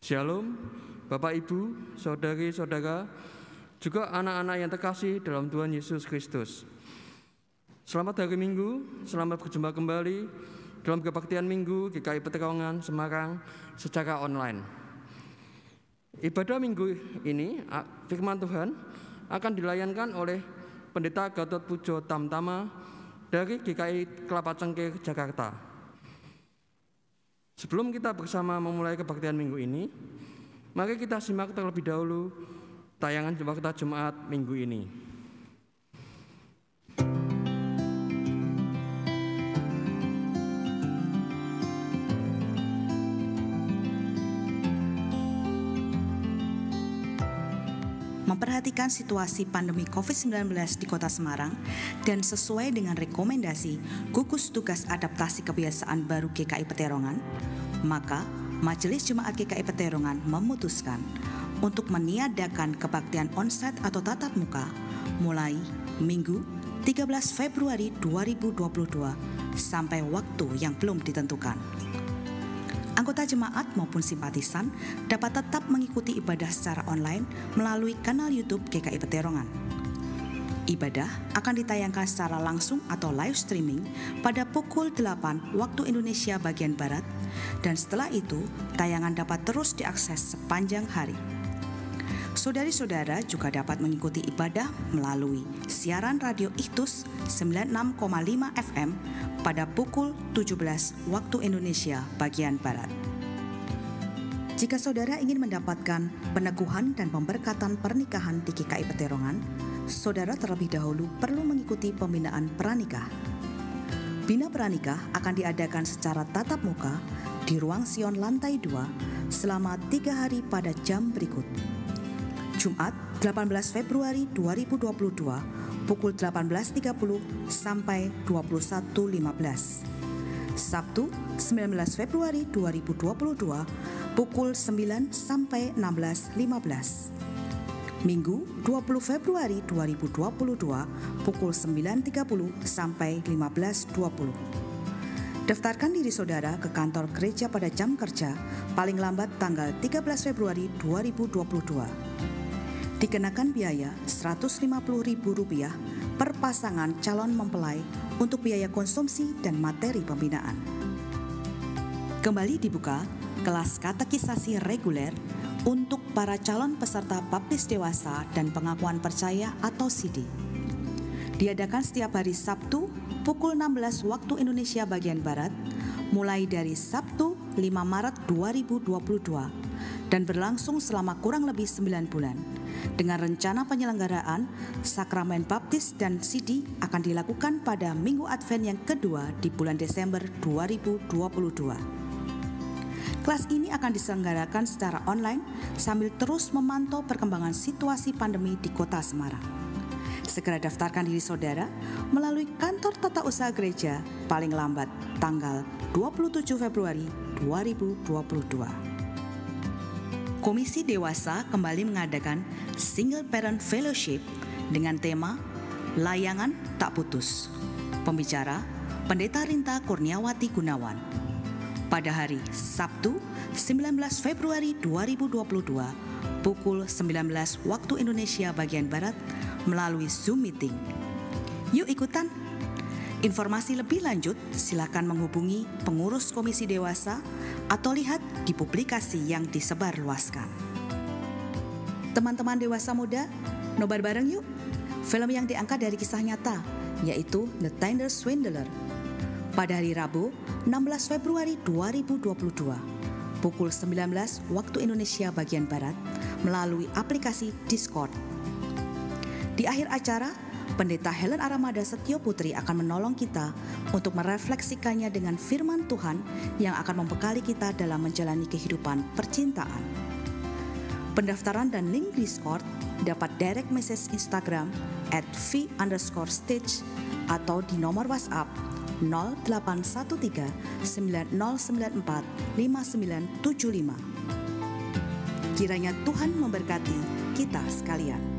Shalom, Bapak Ibu, Saudari-saudara, juga anak-anak yang terkasih dalam Tuhan Yesus Kristus. Selamat hari Minggu, selamat berjumpa kembali dalam kebaktian Minggu GKI Peterongan Semarang secara online. Ibadah Minggu ini, firman Tuhan akan dilayankan oleh Pendeta Gatot Pujo Tamtama dari GKI Kelapa Cengkir, Jakarta. Sebelum kita bersama memulai kebaktian minggu ini, mari kita simak terlebih dahulu tayangan Warta Jemaat minggu ini. Memperhatikan situasi pandemi COVID-19 di Kota Semarang dan sesuai dengan rekomendasi Gugus Tugas Adaptasi Kebiasaan Baru GKI Peterongan, maka Majelis Jemaat GKI Peterongan memutuskan untuk meniadakan kebaktian onsite atau tatap muka mulai Minggu 13 Februari 2022 sampai waktu yang belum ditentukan. Anggota jemaat maupun simpatisan dapat tetap mengikuti ibadah secara online melalui kanal YouTube GKI Peterongan. Ibadah akan ditayangkan secara langsung atau live streaming pada pukul 8 waktu Indonesia bagian Barat, dan setelah itu tayangan dapat terus diakses sepanjang hari. Saudari-saudara juga dapat mengikuti ibadah melalui siaran radio Ikhtus 96,5 FM pada pukul 17 waktu Indonesia bagian Barat. Jika saudara ingin mendapatkan peneguhan dan pemberkatan pernikahan di GKI Peterongan, saudara terlebih dahulu perlu mengikuti pembinaan pranikah. Bina pranikah akan diadakan secara tatap muka di Ruang Sion lantai 2 selama 3 hari pada jam berikut. Jumat 18 Februari 2022 pukul 18.30 sampai 21.15. Sabtu 19 Februari 2022 pukul 9 sampai 16.15. Minggu 20 Februari 2022 pukul 9.30 sampai 15.20. Daftarkan diri saudara ke kantor gereja pada jam kerja paling lambat tanggal 13 Februari 2022. Dikenakan biaya Rp150.000 per pasangan calon mempelai untuk biaya konsumsi dan materi pembinaan. Kembali dibuka kelas katekisasi reguler untuk para calon peserta baptis dewasa dan pengakuan percaya atau CD. Diadakan setiap hari Sabtu pukul 16 waktu Indonesia bagian Barat, mulai dari Sabtu 5 Maret 2022 dan berlangsung selama kurang lebih 9 bulan. Dengan rencana penyelenggaraan, sakramen baptis dan CD akan dilakukan pada Minggu Advent yang kedua di bulan Desember 2022. Kelas ini akan diselenggarakan secara online sambil terus memantau perkembangan situasi pandemi di Kota Semarang. Segera daftarkan diri saudara melalui kantor tata usaha gereja paling lambat tanggal 27 Februari 2022. Komisi Dewasa kembali mengadakan Single Parent Fellowship dengan tema Layangan Tak Putus. Pembicara Pendeta Rinta Kurniawati Gunawan. Pada hari Sabtu 19 Februari 2022 pukul 19 waktu Indonesia bagian Barat melalui Zoom meeting. Yuk ikutan! Informasi lebih lanjut silakan menghubungi pengurus Komisi Dewasa atau lihat di publikasi yang disebarluaskan. Teman-teman dewasa muda, nobar bareng yuk. Film yang diangkat dari kisah nyata, yaitu The Tinder Swindler. Pada hari Rabu, 16 Februari 2022, pukul 19 waktu Indonesia bagian Barat, melalui aplikasi Discord. Di akhir acara, Pendeta Helen Aramada Setio Putri akan menolong kita untuk merefleksikannya dengan firman Tuhan yang akan membekali kita dalam menjalani kehidupan percintaan. Pendaftaran dan link Discord dapat direct message Instagram @v_stage atau di nomor WhatsApp 0813 9094 5975. Kiranya Tuhan memberkati kita sekalian.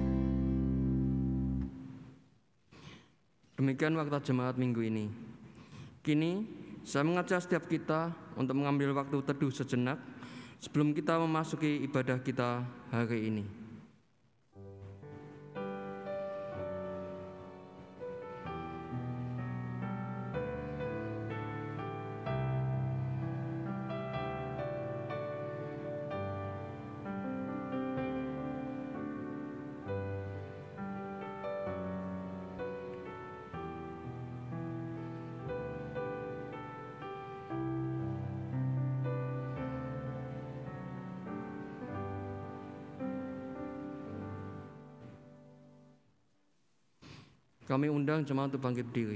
Demikian Warta Jemaat minggu ini. Kini, saya mengajak setiap kita untuk mengambil waktu teduh sejenak sebelum kita memasuki ibadah kita hari ini. Kami undang jemaat untuk bangkit berdiri.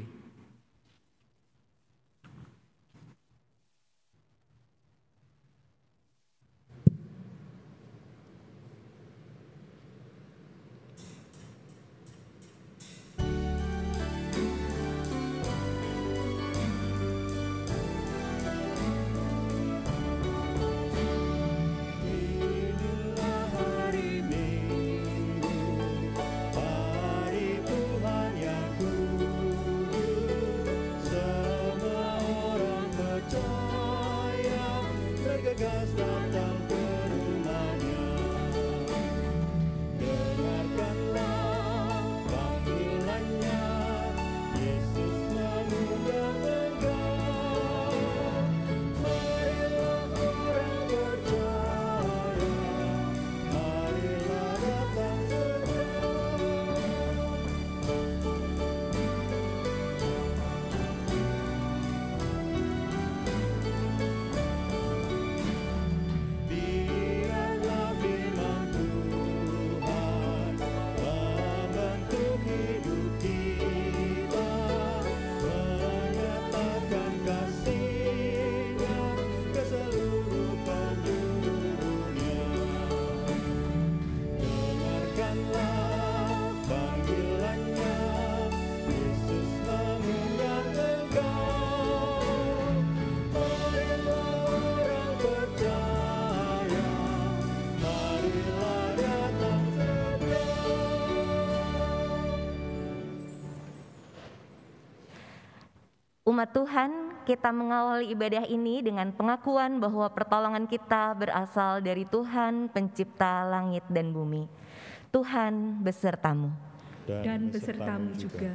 Umat Tuhan, kita mengawali ibadah ini dengan pengakuan bahwa pertolongan kita berasal dari Tuhan, pencipta langit dan bumi. Tuhan besertamu. Dan besertamu juga.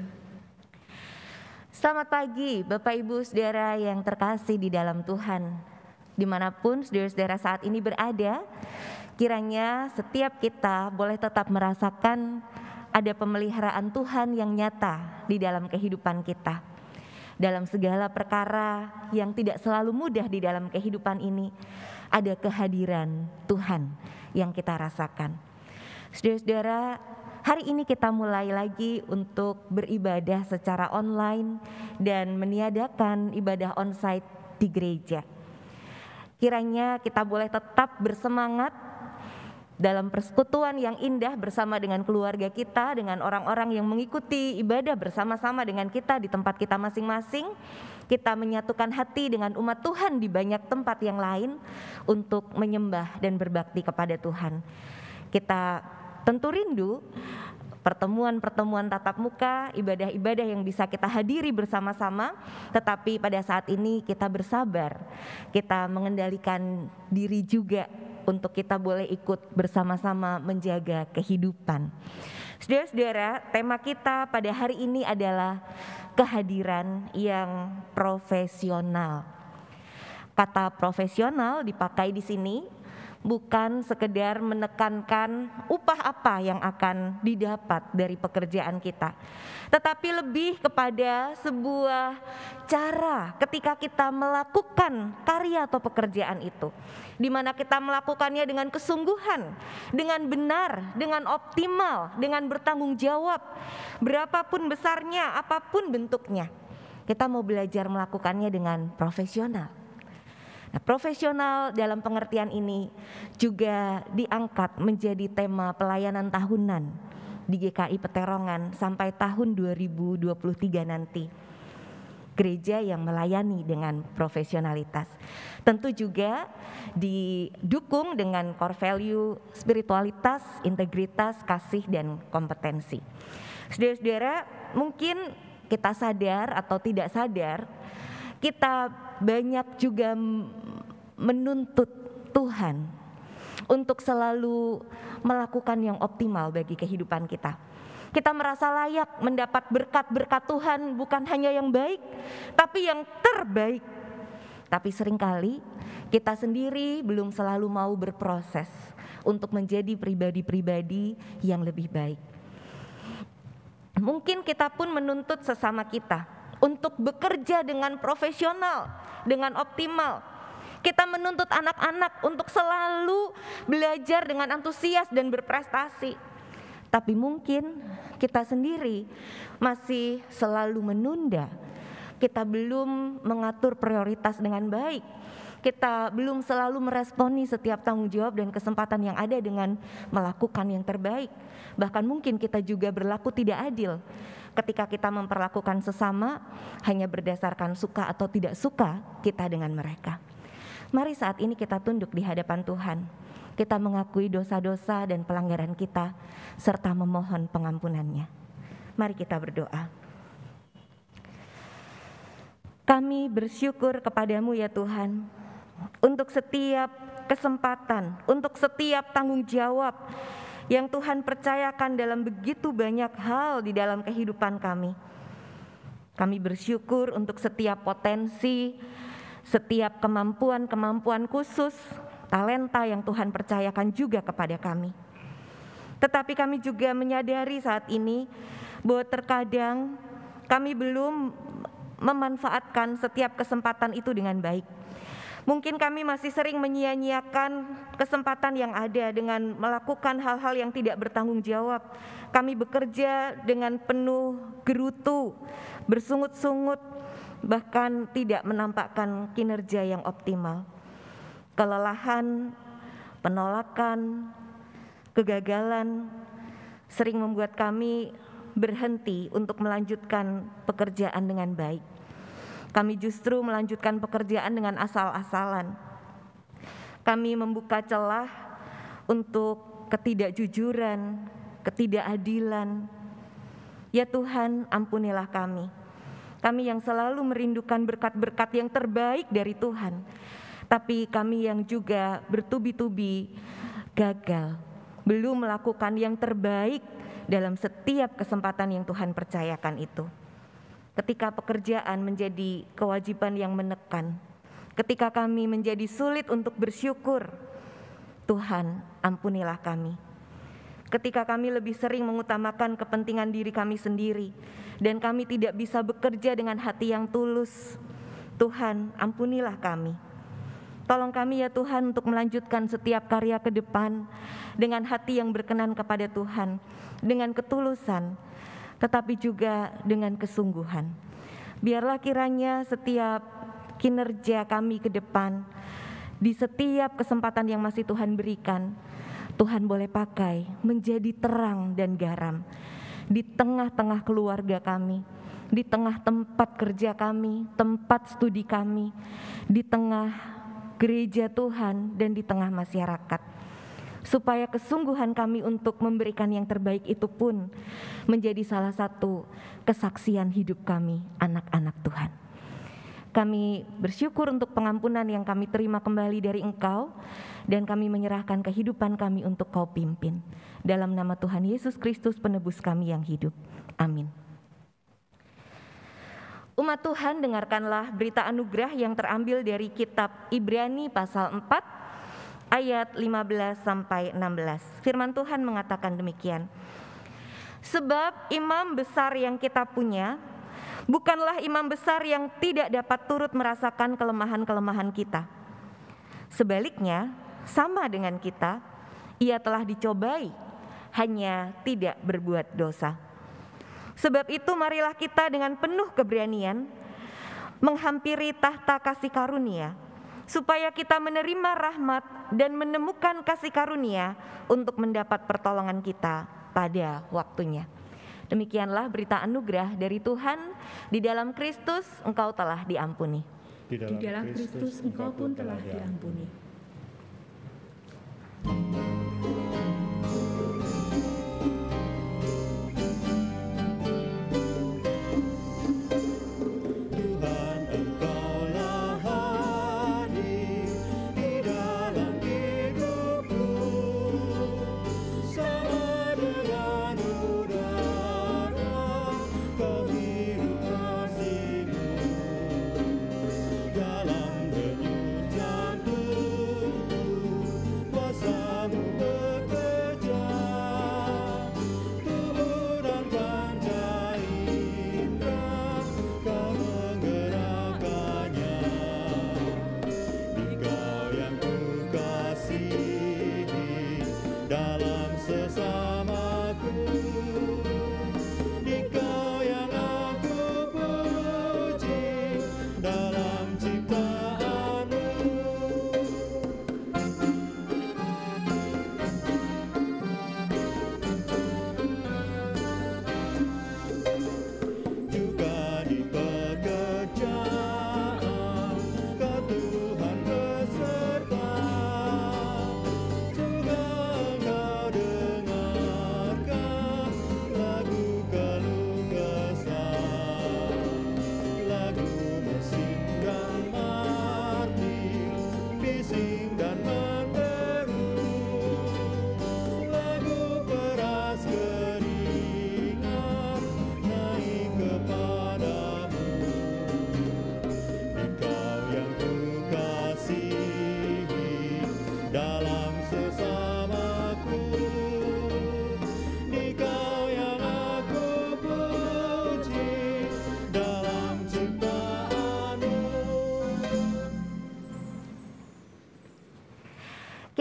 Selamat pagi Bapak Ibu Saudara yang terkasih di dalam Tuhan. Dimanapun saudara-saudara saat ini berada, kiranya setiap kita boleh tetap merasakan ada pemeliharaan Tuhan yang nyata di dalam kehidupan kita. Dalam segala perkara yang tidak selalu mudah di dalam kehidupan ini, ada kehadiran Tuhan yang kita rasakan. Saudara-saudara, hari ini kita mulai lagi untuk beribadah secara online dan meniadakan ibadah onsite di gereja. Kiranya kita boleh tetap bersemangat dalam persekutuan yang indah bersama dengan keluarga kita, dengan orang-orang yang mengikuti ibadah bersama-sama dengan kita di tempat kita masing-masing. Kita menyatukan hati dengan umat Tuhan di banyak tempat yang lain untuk menyembah dan berbakti kepada Tuhan. Kita tentu rindu pertemuan-pertemuan tatap muka, ibadah-ibadah yang bisa kita hadiri bersama-sama, tetapi pada saat ini kita bersabar, kita mengendalikan diri juga untuk kita boleh ikut bersama-sama menjaga kehidupan. Saudara-saudara, tema kita pada hari ini adalah kehadiran yang profesional. Kata profesional dipakai di sini bukan sekedar menekankan upah apa yang akan didapat dari pekerjaan kita, tetapi lebih kepada sebuah cara ketika kita melakukan karya atau pekerjaan itu, di mana kita melakukannya dengan kesungguhan, dengan benar, dengan optimal, dengan bertanggung jawab, berapapun besarnya, apapun bentuknya. Kita mau belajar melakukannya dengan profesional. Nah, profesional dalam pengertian ini juga diangkat menjadi tema pelayanan tahunan di GKI Peterongan sampai tahun 2023 nanti. Gereja yang melayani dengan profesionalitas. Tentu juga didukung dengan core value spiritualitas, integritas, kasih, dan kompetensi. Saudara-saudara, mungkin kita sadar atau tidak sadar, kita banyak juga menuntut Tuhan untuk selalu melakukan yang optimal bagi kehidupan kita. Kita merasa layak mendapat berkat-berkat Tuhan, bukan hanya yang baik, tapi yang terbaik. Tapi seringkali kita sendiri belum selalu mau berproses untuk menjadi pribadi-pribadi yang lebih baik. Mungkin kita pun menuntut sesama kita untuk bekerja dengan profesional, dengan optimal. Kita menuntut anak-anak untuk selalu belajar dengan antusias dan berprestasi. Tapi mungkin kita sendiri masih selalu menunda. Kita belum mengatur prioritas dengan baik. Kita belum selalu meresponi setiap tanggung jawab dan kesempatan yang ada dengan melakukan yang terbaik. Bahkan mungkin kita juga berlaku tidak adil ketika kita memperlakukan sesama hanya berdasarkan suka atau tidak suka kita dengan mereka. Mari saat ini kita tunduk di hadapan Tuhan. Kita mengakui dosa-dosa dan pelanggaran kita serta memohon pengampunannya. Mari kita berdoa. Kami bersyukur kepadamu ya Tuhan, untuk setiap kesempatan, untuk setiap tanggung jawab yang Tuhan percayakan dalam begitu banyak hal di dalam kehidupan kami. Kami bersyukur untuk setiap potensi, setiap kemampuan khusus, talenta yang Tuhan percayakan juga kepada kami. Tetapi kami juga menyadari saat ini bahwa terkadang kami belum memanfaatkan setiap kesempatan itu dengan baik. Mungkin kami masih sering menyia-nyiakan kesempatan yang ada dengan melakukan hal-hal yang tidak bertanggung jawab. Kami bekerja dengan penuh gerutu, bersungut-sungut, bahkan tidak menampakkan kinerja yang optimal. Kelelahan, penolakan, kegagalan sering membuat kami berhenti untuk melanjutkan pekerjaan dengan baik. Kami justru melanjutkan pekerjaan dengan asal-asalan. Kami membuka celah untuk ketidakjujuran, ketidakadilan. Ya Tuhan, ampunilah kami. Kami yang selalu merindukan berkat-berkat yang terbaik dari Tuhan, tapi kami yang juga bertubi-tubi gagal, belum melakukan yang terbaik dalam setiap kesempatan yang Tuhan percayakan itu. Ketika pekerjaan menjadi kewajiban yang menekan, ketika kami menjadi sulit untuk bersyukur, Tuhan ampunilah kami. Ketika kami lebih sering mengutamakan kepentingan diri kami sendiri dan kami tidak bisa bekerja dengan hati yang tulus, Tuhan ampunilah kami. Tolong kami ya Tuhan untuk melanjutkan setiap karya ke depan dengan hati yang berkenan kepada Tuhan, dengan ketulusan, tetapi juga dengan kesungguhan. Biarlah kiranya setiap kinerja kami ke depan, di setiap kesempatan yang masih Tuhan berikan, Tuhan boleh pakai menjadi terang dan garam di tengah-tengah keluarga kami, di tengah tempat kerja kami, tempat studi kami, di tengah gereja Tuhan dan di tengah masyarakat. Supaya kesungguhan kami untuk memberikan yang terbaik itu pun menjadi salah satu kesaksian hidup kami, anak-anak Tuhan. Kami bersyukur untuk pengampunan yang kami terima kembali dari Engkau, dan kami menyerahkan kehidupan kami untuk Kau pimpin. Dalam nama Tuhan Yesus Kristus penebus kami yang hidup. Amin. Umat Tuhan, dengarkanlah berita anugerah yang terambil dari kitab Ibrani pasal 4 ayat 15 sampai 16. Firman Tuhan mengatakan demikian. Sebab imam besar yang kita punya bukanlah imam besar yang tidak dapat turut merasakan kelemahan-kelemahan kita. Sebaliknya, sama dengan kita, ia telah dicobai, hanya tidak berbuat dosa. Sebab itu marilah kita dengan penuh keberanian menghampiri tahta kasih karunia, supaya kita menerima rahmat dan menemukan kasih karunia untuk mendapat pertolongan kita pada waktunya. Demikianlah berita anugerah dari Tuhan. Di dalam Kristus engkau telah diampuni. Di dalam Kristus engkau pun telah diampuni. Tuhan, engkaulah hadir di dalam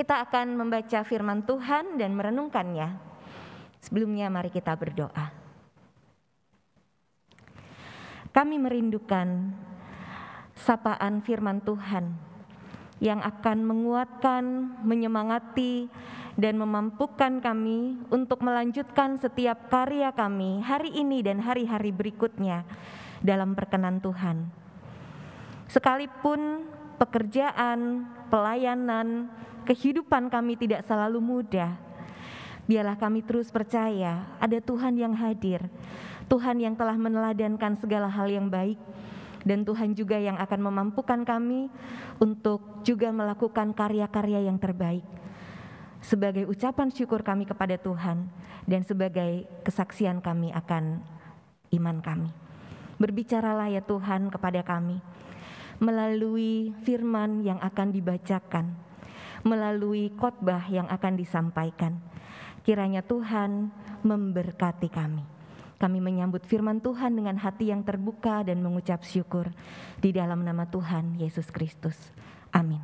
Kita akan membaca firman Tuhan dan merenungkannya. Sebelumnya mari kita berdoa. Kami merindukan sapaan firman Tuhan yang akan menguatkan, menyemangati, dan memampukan kami untuk melanjutkan setiap karya kami hari ini dan hari-hari berikutnya dalam perkenan Tuhan. Sekalipun pekerjaan, pelayanan, kehidupan kami tidak selalu mudah, biarlah kami terus percaya ada Tuhan yang hadir, Tuhan yang telah meneladankan segala hal yang baik, dan Tuhan juga yang akan memampukan kami untuk juga melakukan karya-karya yang terbaik. Sebagai ucapan syukur kami kepada Tuhan dan sebagai kesaksian kami akan iman kami. Berbicaralah ya Tuhan kepada kami melalui firman yang akan dibacakan, melalui khotbah yang akan disampaikan. Kiranya Tuhan memberkati kami. Kami menyambut firman Tuhan dengan hati yang terbuka dan mengucap syukur di dalam nama Tuhan Yesus Kristus. Amin.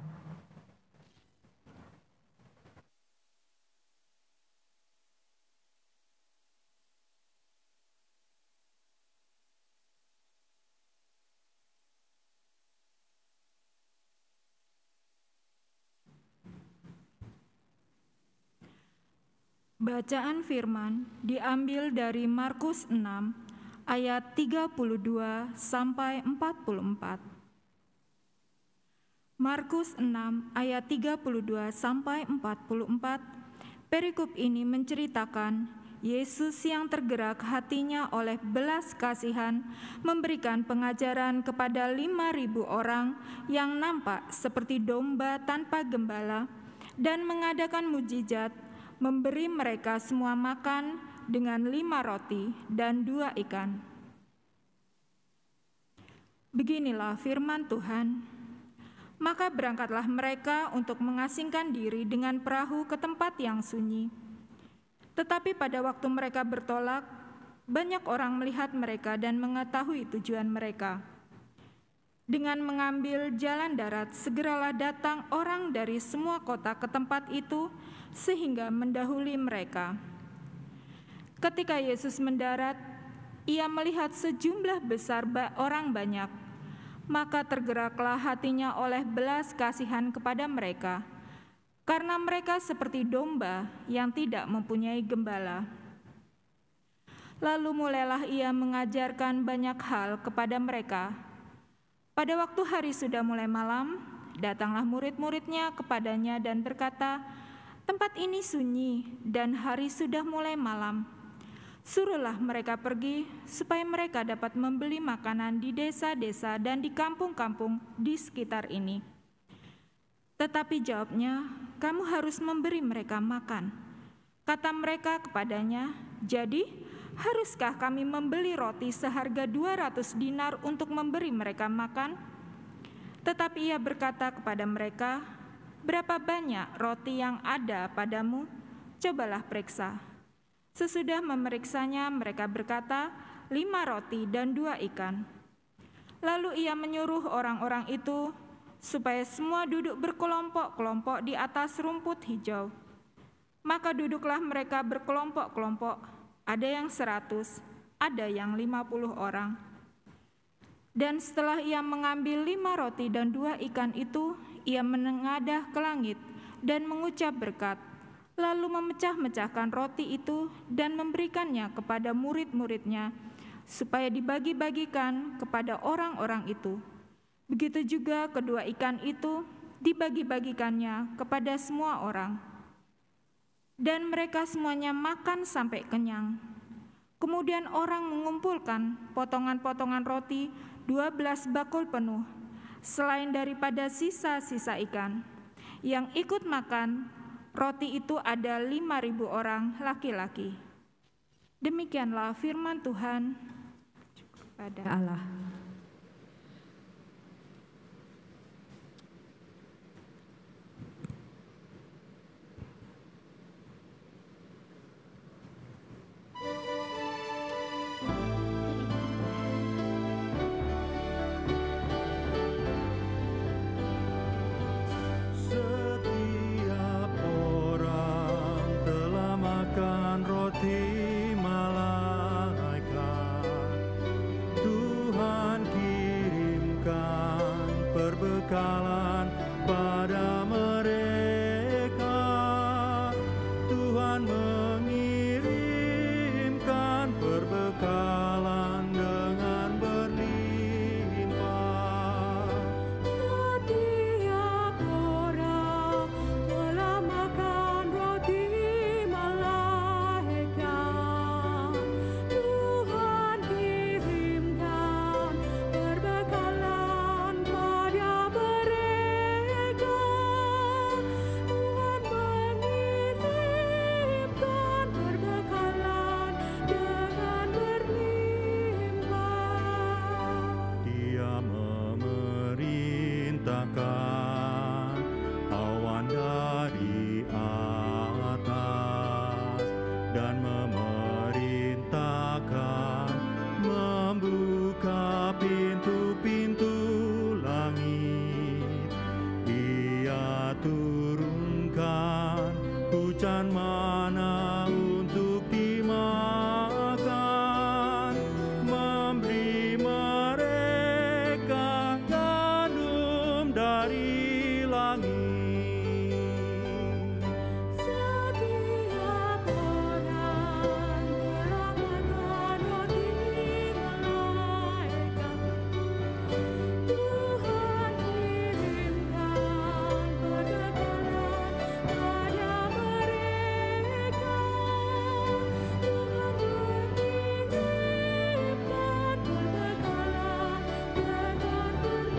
Bacaan firman diambil dari Markus 6 ayat 32 sampai 44. Markus 6 ayat 32 sampai 44. Perikop ini menceritakan Yesus yang tergerak hatinya oleh belas kasihan memberikan pengajaran kepada 5.000 orang yang nampak seperti domba tanpa gembala dan mengadakan mujizat, memberi mereka semua makan dengan 5 roti dan 2 ikan. Beginilah firman Tuhan. Maka berangkatlah mereka untuk mengasingkan diri dengan perahu ke tempat yang sunyi. Tetapi pada waktu mereka bertolak, banyak orang melihat mereka dan mengetahui tujuan mereka. Dengan mengambil jalan darat, segeralah datang orang dari semua kota ke tempat itu, sehingga mendahului mereka. Ketika Yesus mendarat, ia melihat sejumlah besar orang banyak, maka tergeraklah hatinya oleh belas kasihan kepada mereka, karena mereka seperti domba yang tidak mempunyai gembala. Lalu mulailah ia mengajarkan banyak hal kepada mereka. Pada waktu hari sudah mulai malam, datanglah murid-muridnya kepadanya dan berkata, "Tempat ini sunyi dan hari sudah mulai malam. Suruhlah mereka pergi supaya mereka dapat membeli makanan di desa-desa dan di kampung-kampung di sekitar ini." Tetapi jawabnya, "Kamu harus memberi mereka makan." Kata mereka kepadanya, "Jadi, haruskah kami membeli roti seharga 200 dinar untuk memberi mereka makan?" Tetapi ia berkata kepada mereka, "Berapa banyak roti yang ada padamu? Cobalah periksa." Sesudah memeriksanya, mereka berkata, 5 roti dan 2 ikan. Lalu ia menyuruh orang-orang itu supaya semua duduk berkelompok-kelompok di atas rumput hijau. Maka duduklah mereka berkelompok-kelompok, ada yang 100, ada yang 50 orang. Dan setelah ia mengambil 5 roti dan 2 ikan itu, ia menengadah ke langit dan mengucap berkat, lalu memecah-mecahkan roti itu dan memberikannya kepada murid-muridnya, supaya dibagi-bagikan kepada orang-orang itu. Begitu juga kedua ikan itu dibagi-bagikannya kepada semua orang. Dan mereka semuanya makan sampai kenyang. Kemudian orang mengumpulkan potongan-potongan roti 12 bakul penuh, selain daripada sisa-sisa ikan. Yang ikut makan roti itu ada 5.000 orang laki-laki. Demikianlah firman Tuhan kepada Allah. Setiap perbekalan pada mereka. Tuhan mengirimkan perbekalan dengan berlimpah. Setiap orang telah makan roti malaikat. Tuhan kirimkan perbekalan pada mereka. Tuhan mengirimkan perbekalan dengan berlimpah. Dia memerintahkan awan dari atas dan memerintahkan membuka pintu-pintu langit. Ia turunkan hujan mana untuk dimakan, memberi mereka gandum dari langit. Setiap orang telah makan roti malaikat. Tuhan kirimkan perbekalan pada mereka. Tuhan mengirimkan perbekalan dengan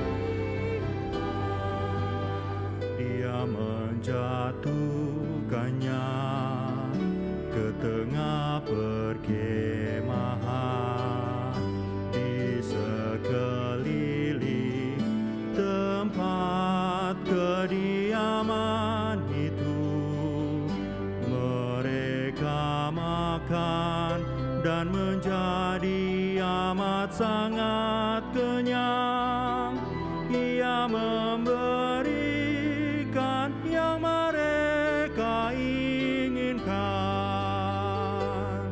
berlimpah. Dia menjatuhkannya ke tengah perkemahan di sekeliling tempat kediaman itu. Mereka makan dan menjadi amat sangat kenyang. Ia memberikan yang mereka inginkan.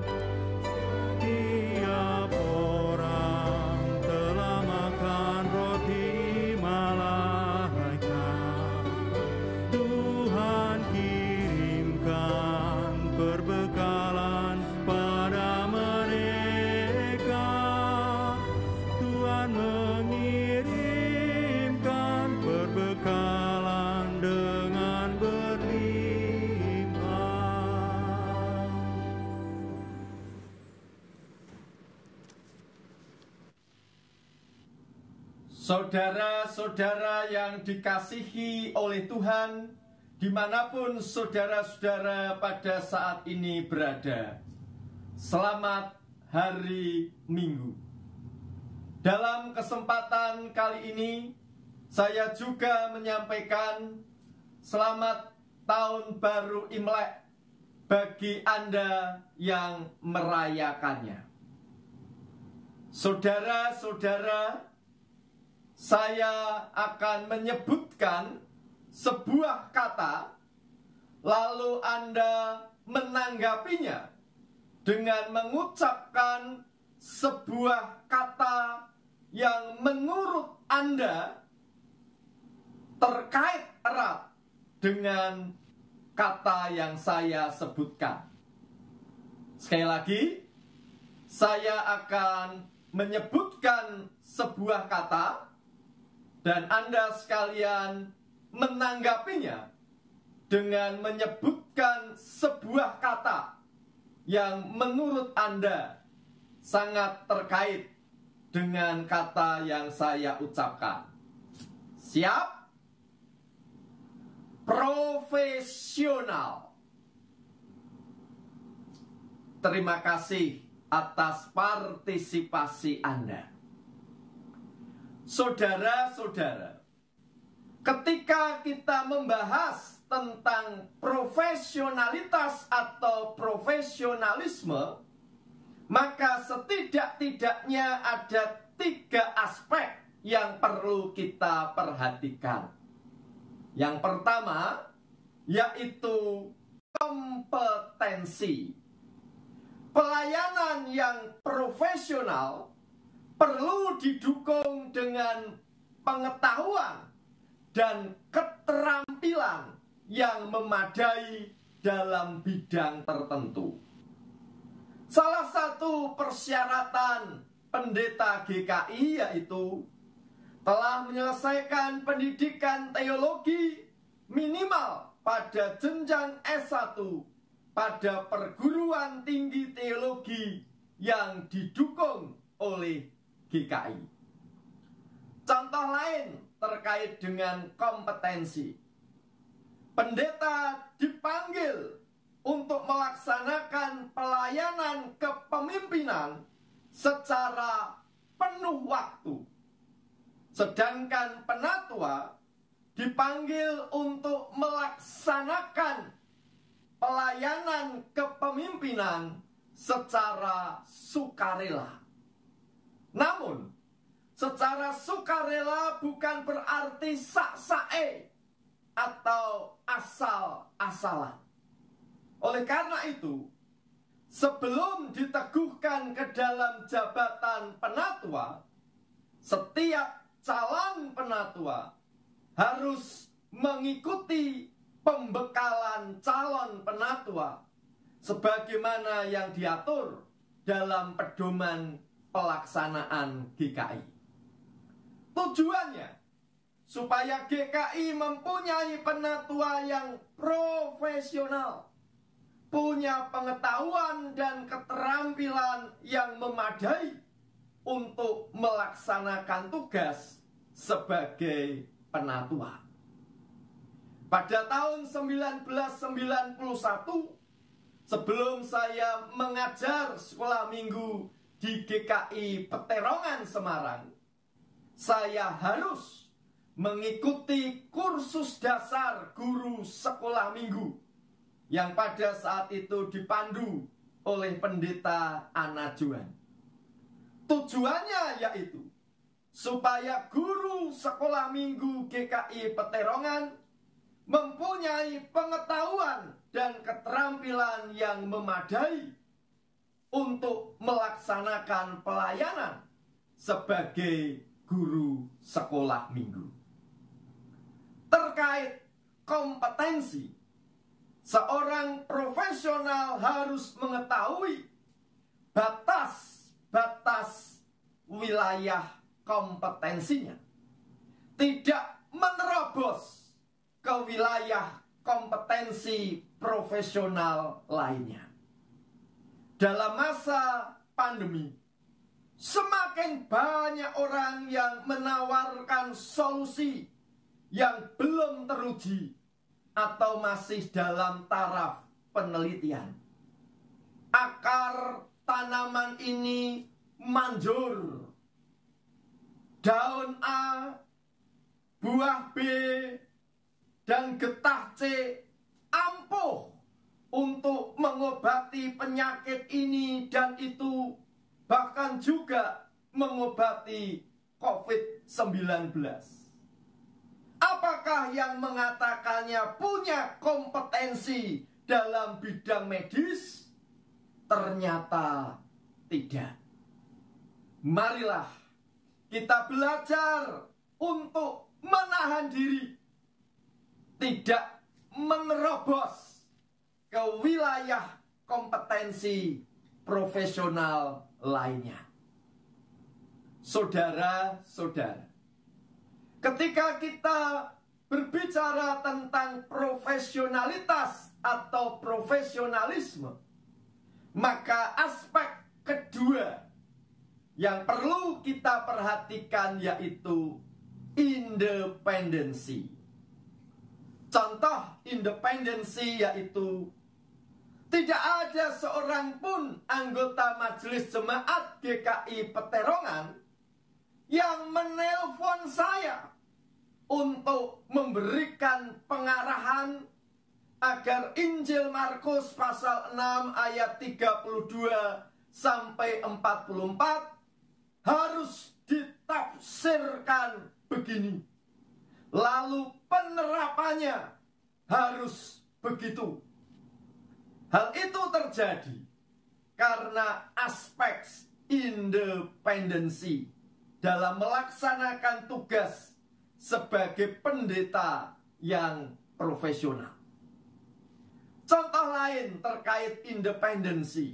Setiap orang telah makan roti malaikat. Tuhan kirimkan perbekalan pada mereka. Tuhan mengirimkan perbekalan dengan berlimpah. Saudara-saudara yang dikasihi oleh Tuhan, dimanapun saudara-saudara pada saat ini berada, selamat hari Minggu. Dalam kesempatan kali ini, saya juga menyampaikan selamat Tahun Baru Imlek bagi Anda yang merayakannya. Saudara-saudara, saya akan menyebutkan sebuah kata, lalu Anda menanggapinya dengan mengucapkan sebuah kata yang menurut Anda terkait erat dengan kata yang saya sebutkan. Sekali lagi, saya akan menyebutkan sebuah kata dan Anda sekalian menanggapinya dengan menyebutkan sebuah kata yang menurut Anda sangat terkait dengan kata yang saya ucapkan. Siap? Profesional. Terima kasih atas partisipasi Anda. Saudara-saudara, ketika kita membahas tentang profesionalitas atau profesionalisme, maka setidak-tidaknya ada 3 aspek yang perlu kita perhatikan. Yang pertama, yaitu kompetensi. Pelayanan yang profesional perlu didukung dengan pengetahuan dan keterampilan yang memadai dalam bidang tertentu. Salah satu persyaratan pendeta GKI yaitu telah menyelesaikan pendidikan teologi minimal pada jenjang S1 pada perguruan tinggi teologi yang didukung oleh GKI. Contoh lain terkait dengan kompetensi. Pendeta dipanggil untuk melaksanakan pelayanan kepemimpinan secara penuh waktu. Sedangkan penatua dipanggil untuk melaksanakan pelayanan kepemimpinan secara sukarela. Namun, secara sukarela bukan berarti sak-sae atau asal-asalan. Oleh karena itu, sebelum diteguhkan ke dalam jabatan penatua, setiap calon penatua harus mengikuti pembekalan calon penatua sebagaimana yang diatur dalam pedoman pelaksanaan GKI. Tujuannya supaya GKI mempunyai penatua yang profesional, punya pengetahuan dan keterampilan yang memadai untuk melaksanakan tugas sebagai penatua. Pada tahun 1991, sebelum saya mengajar sekolah minggu di GKI Peterongan Semarang, saya harus mengikuti kursus dasar guru sekolah minggu yang pada saat itu dipandu oleh pendeta Ana Juan. Tujuannya yaitu supaya guru sekolah minggu GKI Peterongan mempunyai pengetahuan dan keterampilan yang memadai untuk melaksanakan pelayanan sebagai guru sekolah minggu. Terkait kompetensi, seorang profesional harus mengetahui batas-batas wilayah kompetensinya, tidak menerobos ke wilayah kompetensi profesional lainnya. Dalam masa pandemi, semakin banyak orang yang menawarkan solusi yang belum teruji atau masih dalam taraf penelitian. Akar tanaman ini manjur, daun A, buah B, dan getah C ampuh untuk mengobati penyakit ini dan itu, bahkan juga mengobati COVID-19. Apakah yang mengatakannya punya kompetensi dalam bidang medis? Ternyata tidak. Marilah kita belajar untuk menahan diri, tidak menerobos ke wilayah kompetensi profesional lainnya. Saudara-saudara, ketika kita berbicara tentang profesionalitas atau profesionalisme, maka aspek kedua yang perlu kita perhatikan yaitu independensi. Contoh independensi yaitu tidak ada seorang pun anggota Majelis Jemaat GKI Peterongan yang menelpon saya untuk memberikan pengarahan agar Injil Markus pasal 6 ayat 32 sampai 44 harus ditafsirkan begini, lalu penerapannya harus begitu. Hal itu terjadi karena aspek independensi dalam melaksanakan tugas sebagai pendeta yang profesional. Contoh lain terkait independensi.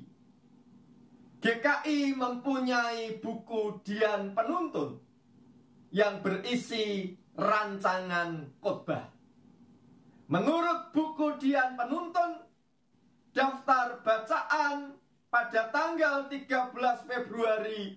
GKI mempunyai buku Dian Penuntun yang berisi rancangan khotbah. Menurut buku Dian Penuntun, daftar bacaan pada tanggal 13 Februari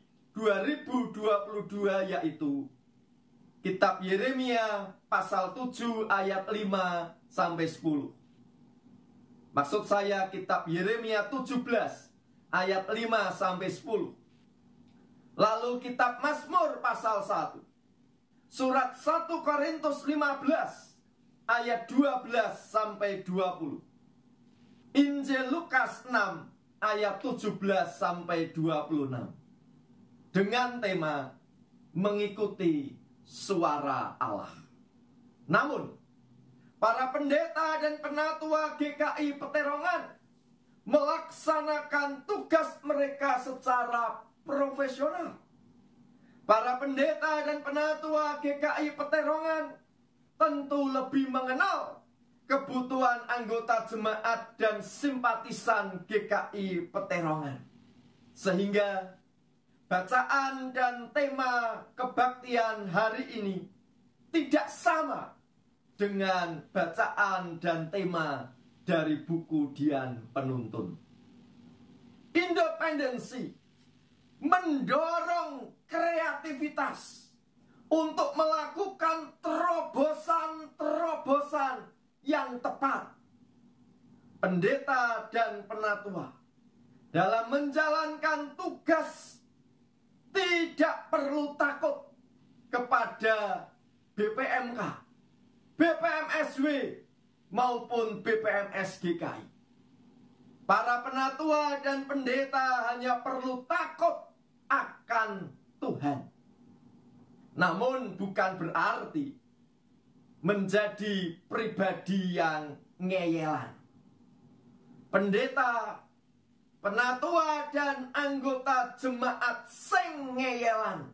2022 yaitu Kitab Yeremia pasal 7 ayat 5 sampai 10. Maksud saya Kitab Yeremia 17 ayat 5 sampai 10. Lalu Kitab Mazmur pasal 1. Surat 1 Korintus 15 ayat 12 sampai 20. Injil Lukas 6 ayat 17 sampai 26. Dengan tema mengikuti suara Allah. Namun, para pendeta dan penatua GKI Peterongan melaksanakan tugas mereka secara profesional. Para pendeta dan penatua GKI Peterongan tentu lebih mengenal kebutuhan anggota jemaat dan simpatisan GKI Peterongan. Sehingga bacaan dan tema kebaktian hari ini tidak sama dengan bacaan dan tema dari buku Dian Penuntun. Independensi mendorong kreativitas untuk melakukan terobosan-terobosan yang tepat. Pendeta dan penatua dalam menjalankan tugas tidak perlu takut kepada BPMK, BPMSW, maupun BPMS GKI. Para penatua dan pendeta hanya perlu takut akan Tuhan. Namun bukan berarti menjadi pribadi yang ngeyelan. Pendeta, penatua dan anggota jemaat sing ngeyelan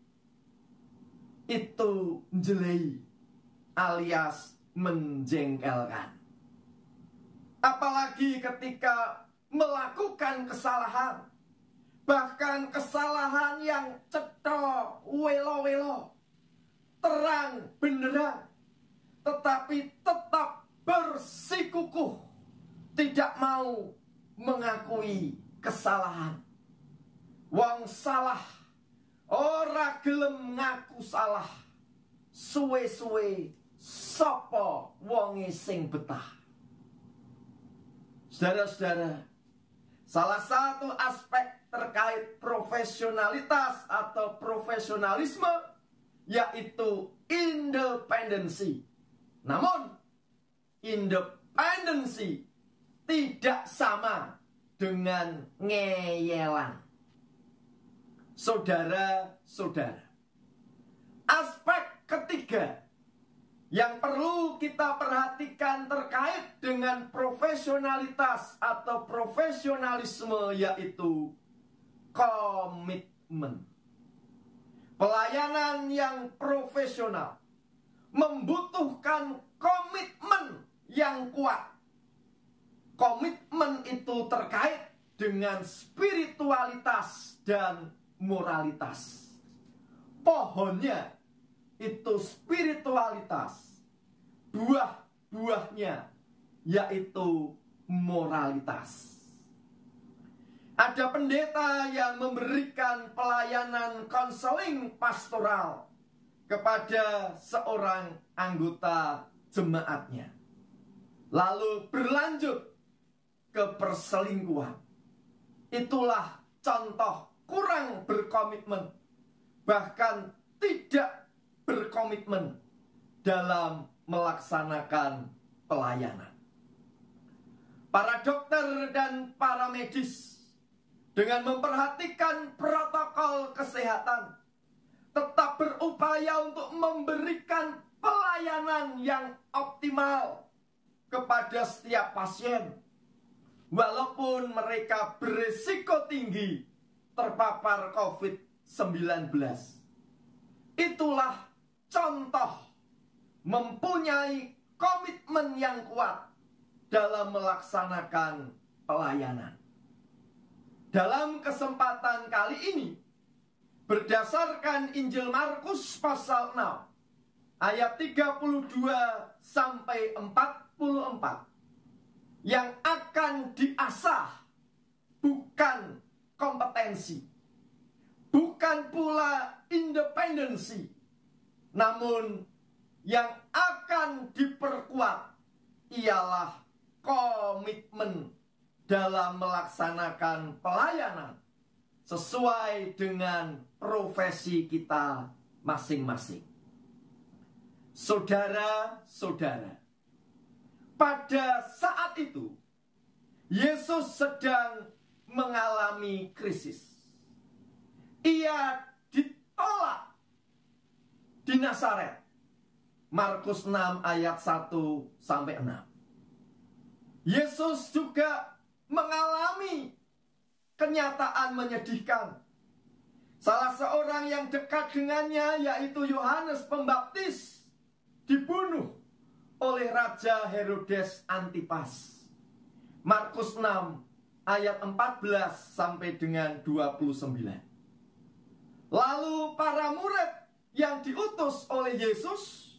itu jelei alias menjengkelkan. Apalagi ketika melakukan kesalahan, bahkan kesalahan yang cetha welo-welo, terang benderang, tetapi tetap bersikukuh, tidak mau mengakui kesalahan. Wong salah, ora gelem ngaku salah, suwe-suwe sapa wonge sing betah. Saudara-saudara, salah satu aspek terkait profesionalitas atau profesionalisme yaitu independensi. Namun, independensi tidak sama dengan ngeyelan. Saudara-saudara, aspek ketiga yang perlu kita perhatikan terkait dengan profesionalitas atau profesionalisme yaitu komitmen. Pelayanan yang profesional membutuhkan komitmen yang kuat. Komitmen itu terkait dengan spiritualitas dan moralitas. Pohonnya itu spiritualitas, buah-buahnya yaitu moralitas. Ada pendeta yang memberikan pelayanan konseling pastoral kepada seorang anggota jemaatnya, lalu berlanjut ke perselingkuhan. Itulah contoh kurang berkomitmen, bahkan tidak berkomitmen dalam melaksanakan pelayanan. Para dokter dan para medis dengan memperhatikan protokol kesehatan tetap berupaya untuk memberikan pelayanan yang optimal kepada setiap pasien, walaupun mereka berisiko tinggi terpapar COVID-19. Itulah contoh, mempunyai komitmen yang kuat dalam melaksanakan pelayanan. Dalam kesempatan kali ini, berdasarkan Injil Markus pasal 6, ayat 32 sampai 44, yang akan diasah bukan kompetensi, bukan pula independensi, namun yang akan diperkuat ialah komitmen dalam melaksanakan pelayanan sesuai dengan profesi kita masing-masing. Saudara-saudara, pada saat itu Yesus sedang mengalami krisis. Ia ditolak di Nazaret. Markus 6 ayat 1 sampai 6. Yesus juga mengalami kenyataan menyedihkan. Salah seorang yang dekat dengannya, yaitu Yohanes Pembaptis, dibunuh oleh Raja Herodes Antipas. Markus 6 ayat 14 sampai dengan 29. Lalu para murid yang diutus oleh Yesus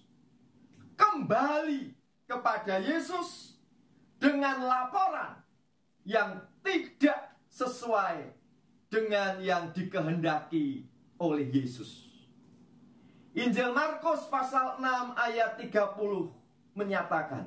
kembali kepada Yesus dengan laporan yang tidak sesuai dengan yang dikehendaki oleh Yesus. Injil Markus pasal 6 ayat 30 menyatakan,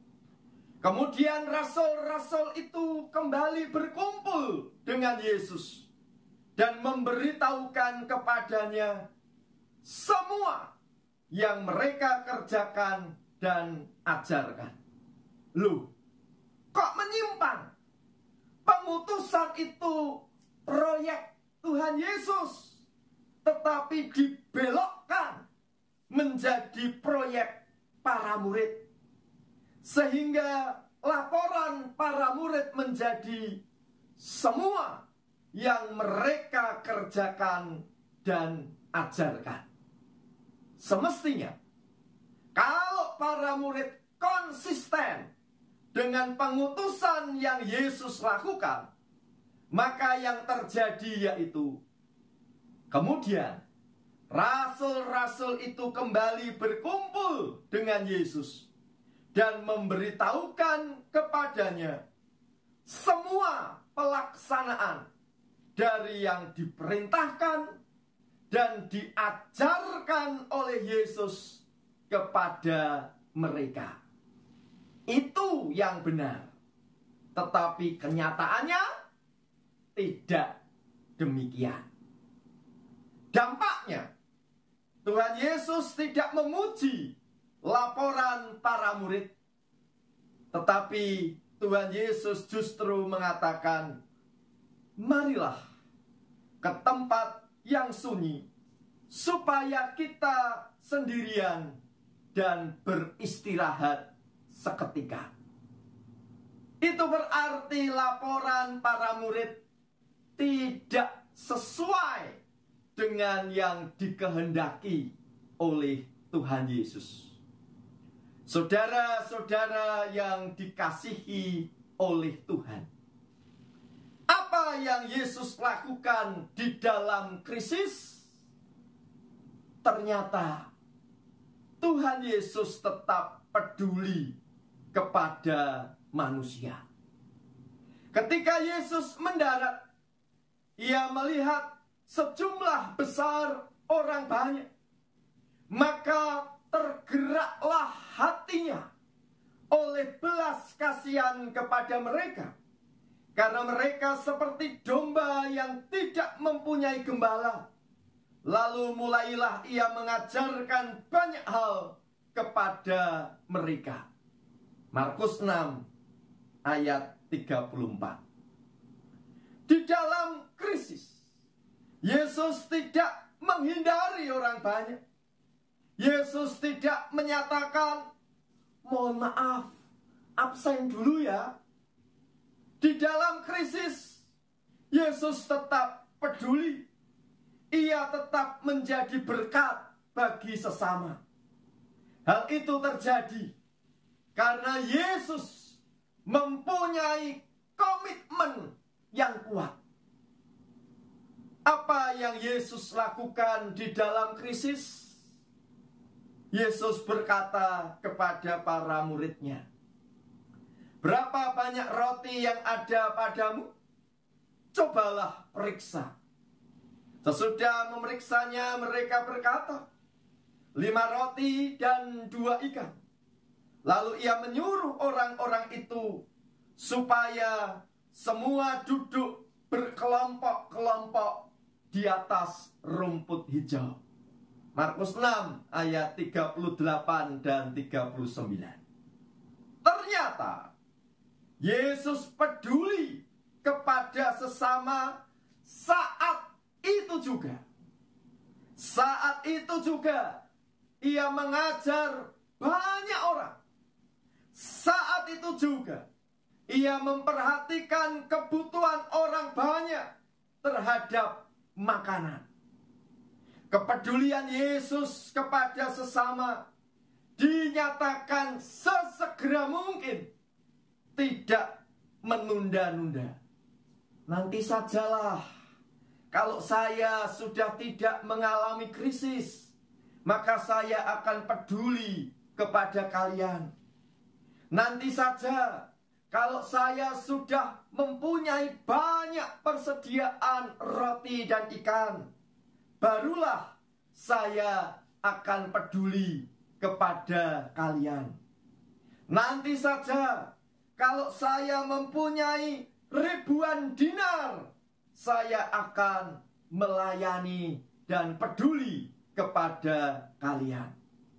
kemudian rasul-rasul itu kembali berkumpul dengan Yesus dan memberitahukan kepadanya semua yang mereka kerjakan dan ajarkan. Loh, kok menyimpang? Pengutusan itu proyek Tuhan Yesus, tetapi dibelokkan menjadi proyek para murid. Sehingga laporan para murid menjadi semua yang mereka kerjakan dan ajarkan. Semestinya, kalau para murid konsisten dengan pengutusan yang Yesus lakukan, maka yang terjadi yaitu kemudian rasul-rasul itu kembali berkumpul dengan Yesus dan memberitahukan kepadanya semua pelaksanaan dari yang diperintahkan dan diajarkan oleh Yesus kepada mereka. Itu yang benar. Tetapi kenyataannya tidak demikian. Dampaknya, Tuhan Yesus tidak memuji laporan para murid, tetapi Tuhan Yesus justru mengatakan, marilah ke tempat yang sunyi, supaya kita sendirian dan beristirahat seketika. Itu berarti laporan para murid tidak sesuai dengan yang dikehendaki oleh Tuhan Yesus. Saudara-saudara yang dikasihi oleh Tuhan, apa yang Yesus lakukan di dalam krisis? Ternyata Tuhan Yesus tetap peduli kepada manusia. Ketika Yesus mendarat, ia melihat sejumlah besar orang banyak. Maka tergeraklah hatinya oleh belas kasihan kepada mereka. Karena mereka seperti domba yang tidak mempunyai gembala. Lalu mulailah ia mengajarkan banyak hal kepada mereka. Markus 6 ayat 34. Di dalam krisis, Yesus tidak menghindari orang banyak. Yesus tidak menyatakan, mohon maaf, absen dulu ya. Di dalam krisis, Yesus tetap peduli. Ia tetap menjadi berkat bagi sesama. Hal itu terjadi karena Yesus mempunyai komitmen yang kuat. Apa yang Yesus lakukan di dalam krisis? Yesus berkata kepada para murid-Nya, "Berapa banyak roti yang ada padamu? Cobalah periksa." Sesudah memeriksanya, mereka berkata, 5 roti dan 2 ikan. Lalu ia menyuruh orang-orang itu supaya semua duduk berkelompok-kelompok di atas rumput hijau. Markus 6 ayat 38 dan 39. Ternyata Yesus peduli kepada sesama saat itu juga. Saat itu juga ia mengajar banyak orang. Saat itu juga ia memperhatikan kebutuhan orang banyak terhadap makanan. Kepedulian Yesus kepada sesama dinyatakan sesegera mungkin, tidak menunda-nunda. Nanti sajalah, kalau saya sudah tidak mengalami krisis, maka saya akan peduli kepada kalian. Nanti saja, kalau saya sudah mempunyai banyak persediaan roti dan ikan, barulah saya akan peduli kepada kalian. Nanti saja, kalau saya mempunyai ribuan dinar, saya akan melayani dan peduli kepada kalian.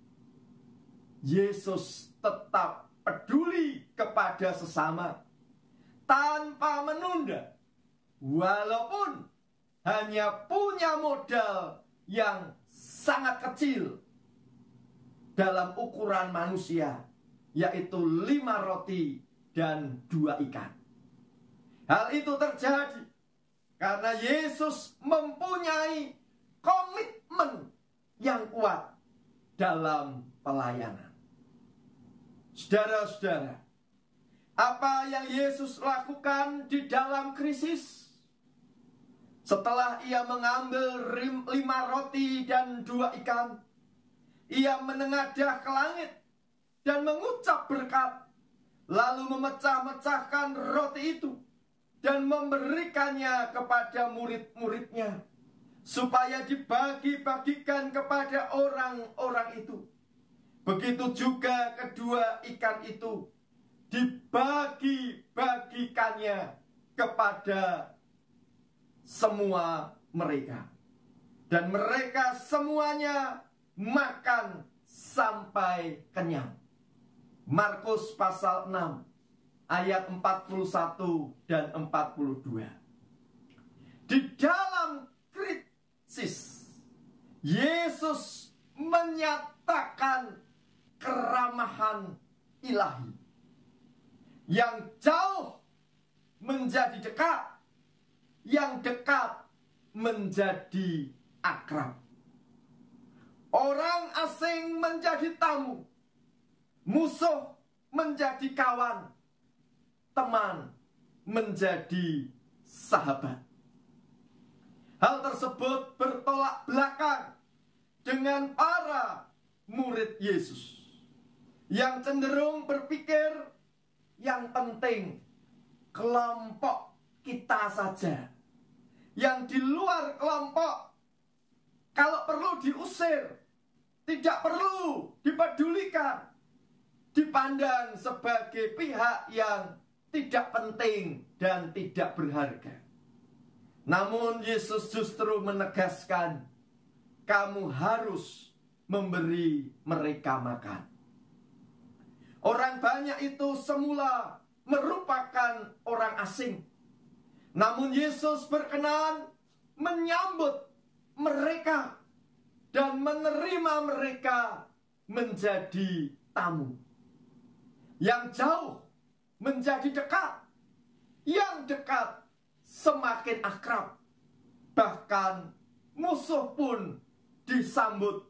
Yesus tetap peduli kepada sesama tanpa menunda, walaupun hanya punya modal yang sangat kecil dalam ukuran manusia, yaitu 5 roti dan 2 ikan. Hal itu terjadi karena Yesus mempunyai komitmen yang kuat dalam pelayanan. Saudara-saudara, apa yang Yesus lakukan di dalam krisis? Setelah ia mengambil 5 roti dan 2 ikan, ia menengadah ke langit dan mengucap berkat, lalu memecah-mecahkan roti itu dan memberikannya kepada murid-muridnya, supaya dibagi-bagikan kepada orang-orang itu. Begitu juga kedua ikan itu dibagi-bagikannya kepada semua mereka. Dan mereka semuanya makan sampai kenyang. Markus pasal 6 ayat 41 dan 42. Di dalam krisis, Yesus menyatakan keramahan ilahi yang jauh menjadi dekat, yang dekat menjadi akrab. Orang asing menjadi tamu, musuh menjadi kawan, teman menjadi sahabat. Hal tersebut bertolak belakang dengan para murid Yesus yang cenderung berpikir yang penting kelompok kita saja. Yang di luar kelompok, kalau perlu diusir, tidak perlu dipedulikan, dipandang sebagai pihak yang tidak penting dan tidak berharga. Namun Yesus justru menegaskan, kamu harus memberi mereka makan. Orang banyak itu semula merupakan orang asing. Namun Yesus berkenan menyambut mereka dan menerima mereka menjadi tamu. Yang jauh menjadi dekat, yang dekat semakin akrab. Bahkan musuh pun disambut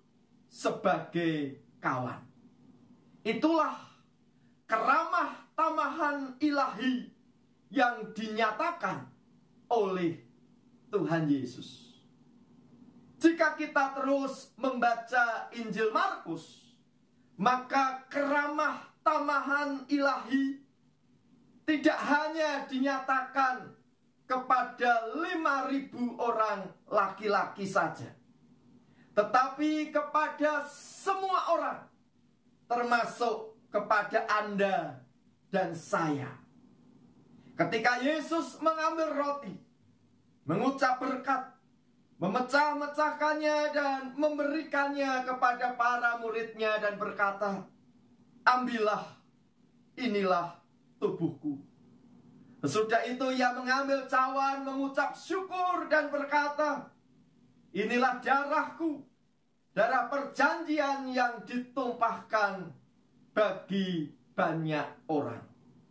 sebagai kawan. Itulah keramah tamahan ilahi yang dinyatakan oleh Tuhan Yesus. Jika kita terus membaca Injil Markus, maka keramah tamahan ilahi tidak hanya dinyatakan kepada 5.000 orang laki-laki saja, tetapi kepada semua orang, termasuk kepada Anda dan saya. Ketika Yesus mengambil roti, mengucap berkat, memecah-mecahkannya dan memberikannya kepada para muridnya dan berkata, "Ambillah, inilah tubuhku." Sesudah itu ia mengambil cawan, mengucap syukur dan berkata, "Inilah darahku, darah perjanjian yang ditumpahkan bagi banyak orang."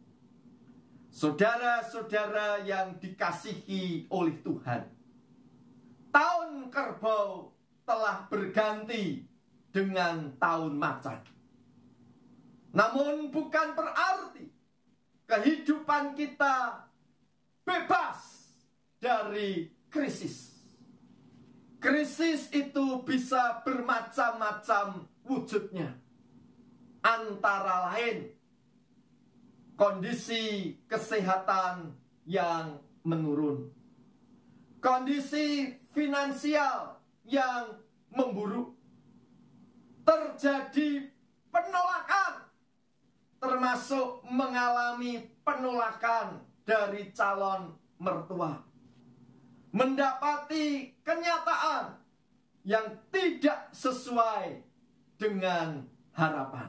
Saudara-saudara yang dikasihi oleh Tuhan, tahun kerbau telah berganti dengan tahun macan. Namun bukan berarti kehidupan kita bebas dari krisis. Krisis itu bisa bermacam-macam wujudnya. Antara lain, kondisi kesehatan yang menurun, kondisi finansial yang memburuk, terjadi penolakan, termasuk mengalami penolakan dari calon mertua, mendapati kenyataan yang tidak sesuai dengan harapan.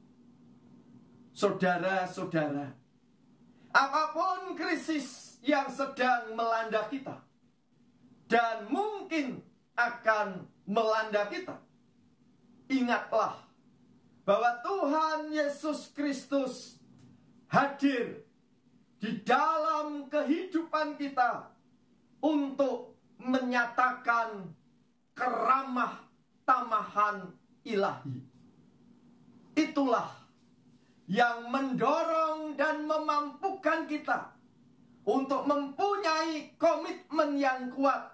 Saudara-saudara, apapun krisis yang sedang melanda kita dan mungkin akan melanda kita, ingatlah bahwa Tuhan Yesus Kristus hadir di dalam kehidupan kita untuk menyatakan keramah tamahan ilahi. Itulah yang mendorong dan memampukan kita untuk mempunyai komitmen yang kuat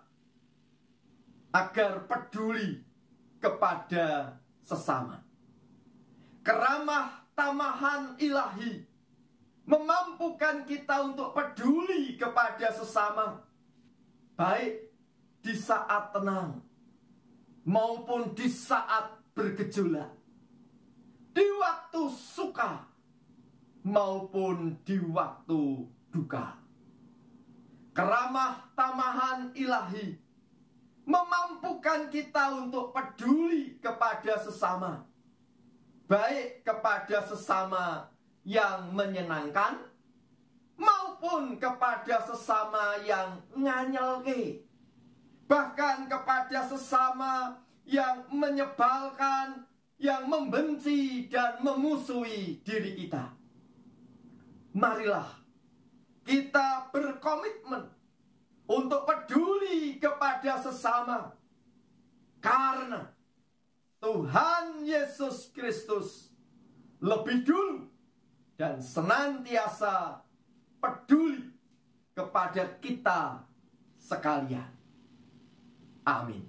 agar peduli kepada sesama. Keramah tamahan ilahi memampukan kita untuk peduli kepada sesama, baik di saat tenang maupun di saat bergejolak, di waktu suka maupun di waktu duka. Keramah tamahan ilahi memampukan kita untuk peduli kepada sesama, baik kepada sesama yang menyenangkan maupun kepada sesama yang nganyelke, bahkan kepada sesama yang menyebalkan, yang membenci dan memusuhi diri kita. Marilah kita berkomitmen untuk peduli kepada sesama, karena Tuhan Yesus Kristus lebih dulu dan senantiasa peduli kepada kita sekalian. Amin.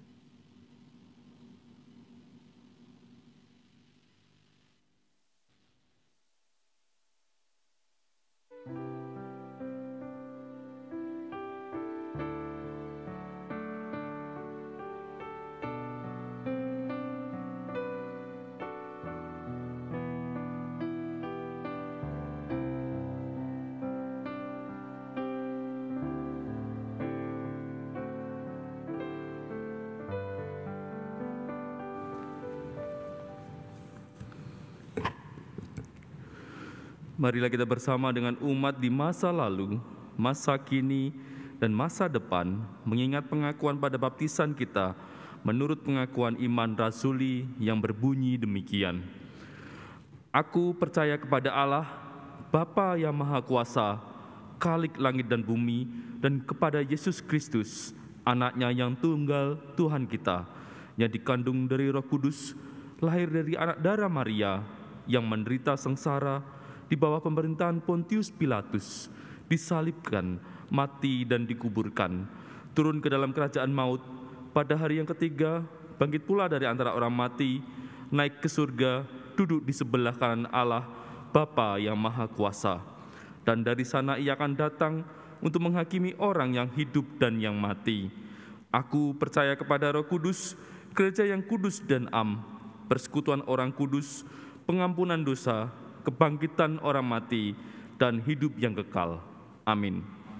Marilah kita bersama dengan umat di masa lalu, masa kini, dan masa depan mengingat pengakuan pada baptisan kita menurut pengakuan iman rasuli yang berbunyi demikian. Aku percaya kepada Allah, Bapa yang Maha Kuasa, Khalik langit dan bumi, dan kepada Yesus Kristus, Anaknya yang tunggal Tuhan kita, yang dikandung dari Roh Kudus, lahir dari anak darah Maria, yang menderita sengsara di bawah pemerintahan Pontius Pilatus, disalibkan, mati dan dikuburkan, turun ke dalam kerajaan maut, pada hari yang ketiga bangkit pula dari antara orang mati, naik ke surga, duduk di sebelah kanan Allah, Bapa yang Maha Kuasa. Dan dari sana ia akan datang untuk menghakimi orang yang hidup dan yang mati. Aku percaya kepada Roh Kudus, gereja yang kudus dan am, persekutuan orang kudus, pengampunan dosa, kebangkitan orang mati, dan hidup yang kekal. Amin.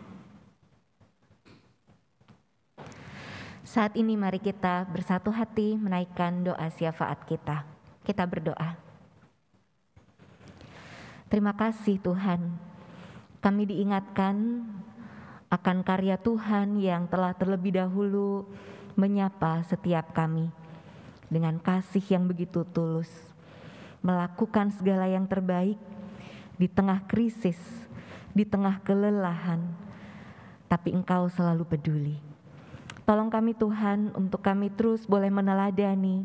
Saat ini mari kita bersatu hati menaikkan doa syafaat kita. Kita berdoa. Terima kasih Tuhan, kami diingatkan akan karya Tuhan yang telah terlebih dahulu menyapa setiap kami dengan kasih yang begitu tulus, melakukan segala yang terbaik di tengah krisis, di tengah kelelahan, tapi Engkau selalu peduli. Tolong kami Tuhan untuk kami terus boleh meneladani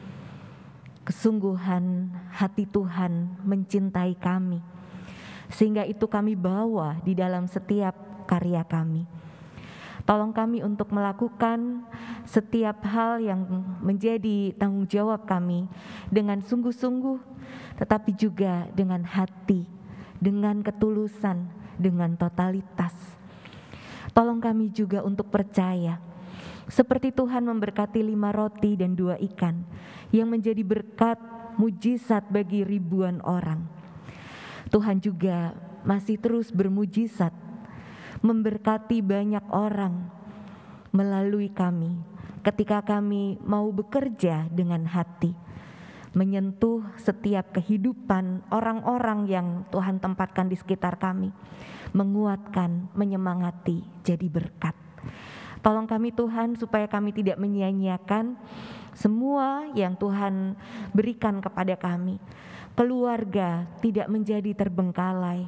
kesungguhan hati Tuhan mencintai kami, sehingga itu kami bawa di dalam setiap karya kami. Tolong kami untuk melakukan setiap hal yang menjadi tanggung jawab kami dengan sungguh-sungguh, tetapi juga dengan hati, dengan ketulusan, dengan totalitas. Tolong kami juga untuk percaya, seperti Tuhan memberkati 5 roti dan 2 ikan, yang menjadi berkat mujizat bagi ribuan orang. Tuhan juga masih terus bermujizat, memberkati banyak orang melalui kami ketika kami mau bekerja dengan hati, menyentuh setiap kehidupan orang-orang yang Tuhan tempatkan di sekitar kami, menguatkan, menyemangati, jadi berkat. Tolong kami Tuhan supaya kami tidak menyia-nyiakan semua yang Tuhan berikan kepada kami. Keluarga tidak menjadi terbengkalai,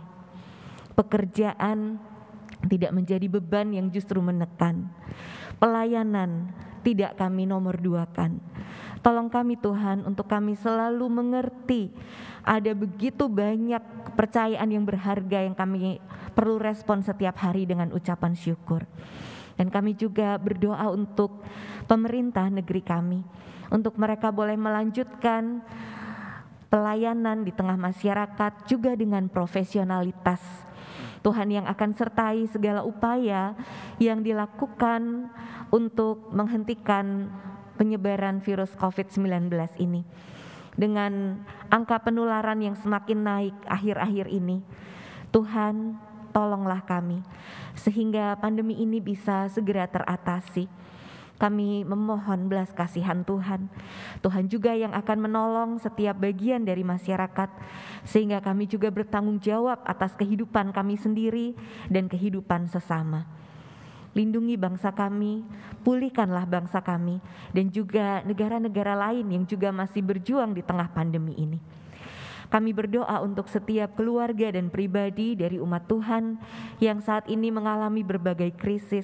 pekerjaan tidak menjadi beban yang justru menekan, pelayanan tidak kami nomor 2-kan. Tolong kami Tuhan untuk kami selalu mengerti ada begitu banyak kepercayaan yang berharga yang kami perlu respon setiap hari dengan ucapan syukur. Dan kami juga berdoa untuk pemerintah negeri kami, untuk mereka boleh melanjutkan pelayanan di tengah masyarakat juga dengan profesionalitas. Tuhan yang akan sertai segala upaya yang dilakukan untuk menghentikan penyebaran virus COVID-19 ini. Dengan angka penularan yang semakin naik akhir-akhir ini, Tuhan tolonglah kami sehingga pandemi ini bisa segera teratasi. Kami memohon belas kasihan Tuhan. Tuhan juga yang akan menolong setiap bagian dari masyarakat, sehingga kami juga bertanggung jawab atas kehidupan kami sendiri dan kehidupan sesama. Lindungi bangsa kami, pulihkanlah bangsa kami, dan juga negara-negara lain yang juga masih berjuang di tengah pandemi ini. Kami berdoa untuk setiap keluarga dan pribadi dari umat Tuhan yang saat ini mengalami berbagai krisis